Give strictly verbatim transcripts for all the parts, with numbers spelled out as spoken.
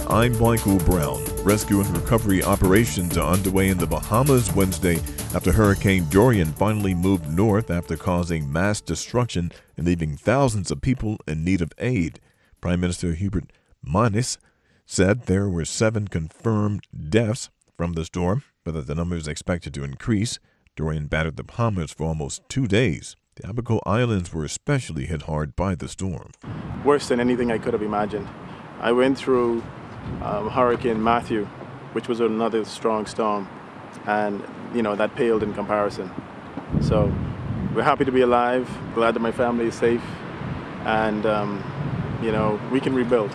I'm Michael Brown. Rescue and recovery operations are underway in the Bahamas Wednesday after Hurricane Dorian finally moved north after causing mass destruction and leaving thousands of people in need of aid. Prime Minister Hubert Minnis said there were seven confirmed deaths from the storm, but that the number is expected to increase. Dorian battered the Bahamas for almost two days. The Abaco Islands were especially hit hard by the storm. Worse than anything I could have imagined. I went through um, Hurricane Matthew, which was another strong storm, and you know that paled in comparison. So we're happy to be alive, glad that my family is safe, and um, you know we can rebuild.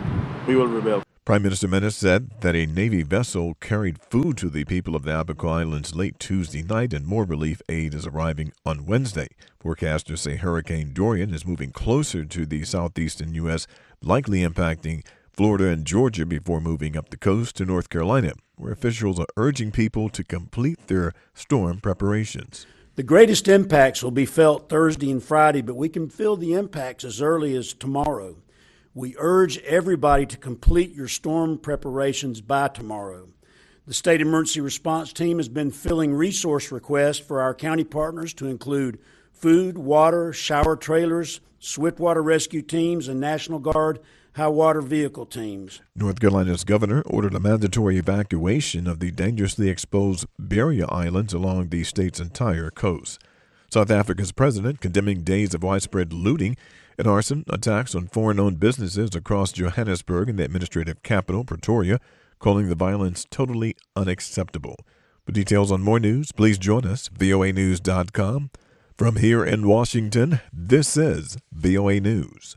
We will rebuild. Prime Minister Minnis said that a Navy vessel carried food to the people of the Abaco Islands late Tuesday night, and more relief aid is arriving on Wednesday. Forecasters say Hurricane Dorian is moving closer to the southeastern U S, likely impacting Florida and Georgia before moving up the coast to North Carolina, where officials are urging people to complete their storm preparations. The greatest impacts will be felt Thursday and Friday, but we can feel the impacts as early as tomorrow. We urge everybody to complete your storm preparations by tomorrow. The State Emergency Response Team has been filling resource requests for our county partners to include food, water, shower trailers, swiftwater rescue teams, and National Guard high water vehicle teams. North Carolina's governor ordered a mandatory evacuation of the dangerously exposed barrier islands along the state's entire coast. South Africa's president condemning days of widespread looting and arson attacks on foreign-owned businesses across Johannesburg and the administrative capital, Pretoria, calling the violence totally unacceptable. For details on more news, please join us, V O A news dot com. From here in Washington, this is V O A News.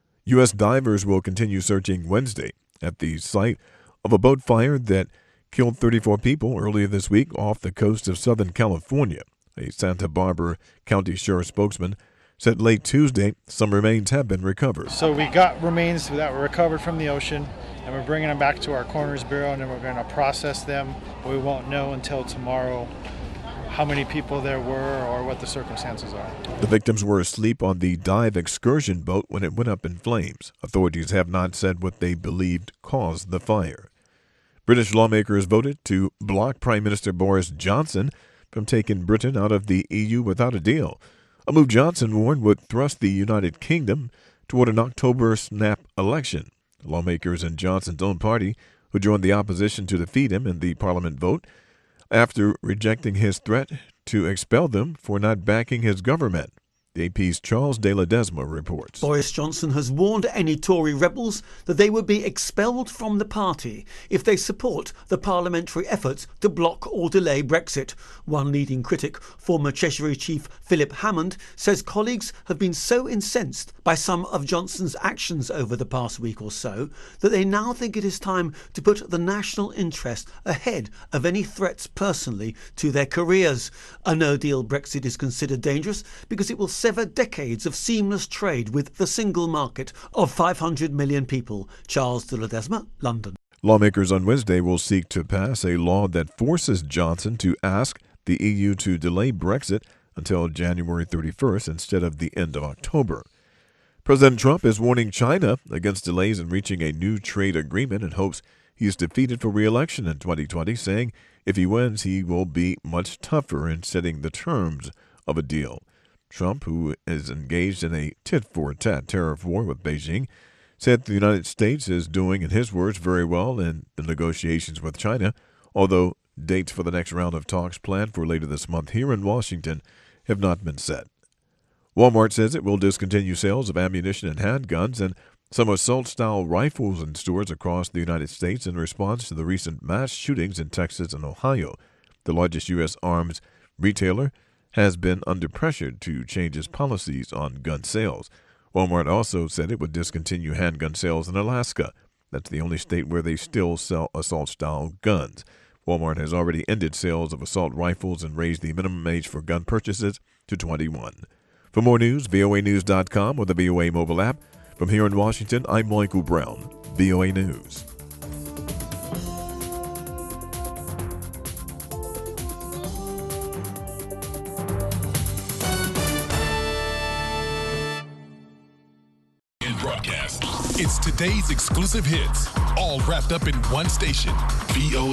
U S divers will continue searching Wednesday at the site of a boat fire that killed thirty-four people earlier this week off the coast of Southern California. A Santa Barbara County Sheriff spokesman said late Tuesday some remains have been recovered. So we got remains that were recovered from the ocean, and we're bringing them back to our Coroner's Bureau, and then we're going to process them. We won't know until tomorrow how many people there were or what the circumstances are. The victims were asleep on the dive excursion boat when it went up in flames. Authorities have not said what they believed caused the fire. British lawmakers voted to block Prime Minister Boris Johnson from taking Britain out of the E U without a deal, a move Johnson warned would thrust the United Kingdom toward an October snap election. Lawmakers in Johnson's own party, who joined the opposition to defeat him in the Parliament vote, after rejecting his threat to expel them for not backing his government. The A P's Charles de Ledesma reports. Boris Johnson has warned any Tory rebels that they would be expelled from the party if they support the parliamentary efforts to block or delay Brexit. One leading critic, former Treasury Chief Philip Hammond, says colleagues have been so incensed by some of Johnson's actions over the past week or so that they now think it is time to put the national interest ahead of any threats personally to their careers. A no-deal Brexit is considered dangerous because it will sever decades of seamless trade with the single market of five hundred million people. Charles de Ledesma, London. Lawmakers on Wednesday will seek to pass a law that forces Johnson to ask the E U to delay Brexit until January thirty-first instead of the end of October. President Trump is warning China against delays in reaching a new trade agreement and hopes he is defeated for re-election in twenty twenty, saying if he wins, he will be much tougher in setting the terms of a deal. Trump, who is engaged in a tit-for-tat tariff war with Beijing, said the United States is doing, in his words, very well in the negotiations with China, although dates for the next round of talks planned for later this month here in Washington have not been set. Walmart says it will discontinue sales of ammunition and handguns and some assault-style rifles in stores across the United States in response to the recent mass shootings in Texas and Ohio. The largest U S arms retailer has been under pressure to change its policies on gun sales. Walmart also said it would discontinue handgun sales in Alaska. That's the only state where they still sell assault-style guns. Walmart has already ended sales of assault rifles and raised the minimum age for gun purchases to twenty-one. For more news, V O A news dot com or the V O A mobile app. From here in Washington, I'm Michael Brown, V O A News. Broadcast. It's today's exclusive hits, all wrapped up in one station. V O A.